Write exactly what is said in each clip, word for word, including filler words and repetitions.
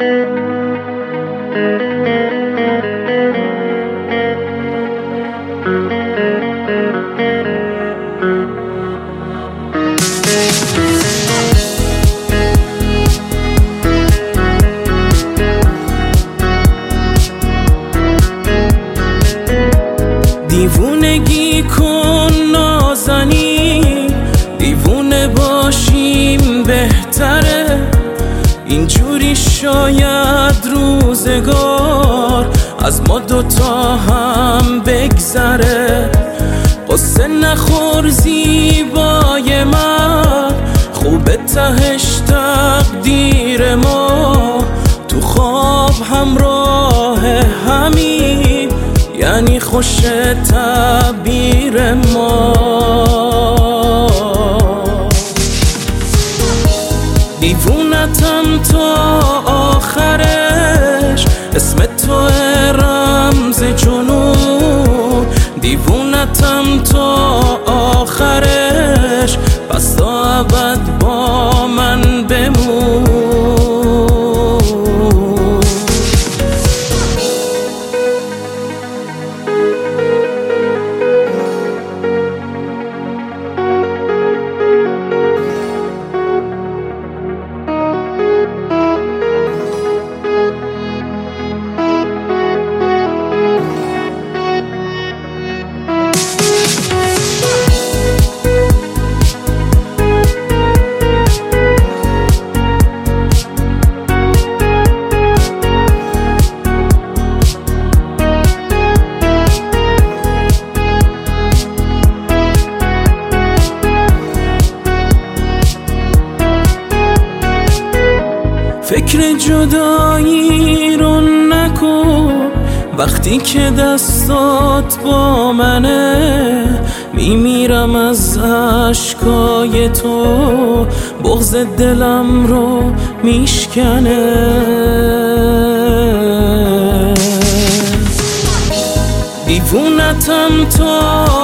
دیوونگی کن نازنی، دیوونه باشیم بهتره، اینجوری شاید روزگار از ما دوتا هم بگذره. قصه نخور زیبای من، خوبه تهش تقدیر ما، تو خواب همراه همین یعنی خوش تعبیر ما. دیوونتم تا آخرش، اسم تو رمز جنون، دیوونتم تا آخرش، پس تا ابد با من بمون. فکر جدایی رو نکن وقتی که دستات با منه، میمیرم از عشقای تو، بغض دلم رو میشکنه. دیوونتم تا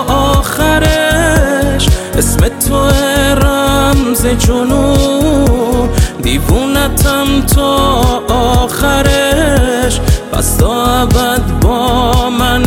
آخرش، اسم تو رمز جنون، دیوونتم تا آخرش، پس تا ابد با من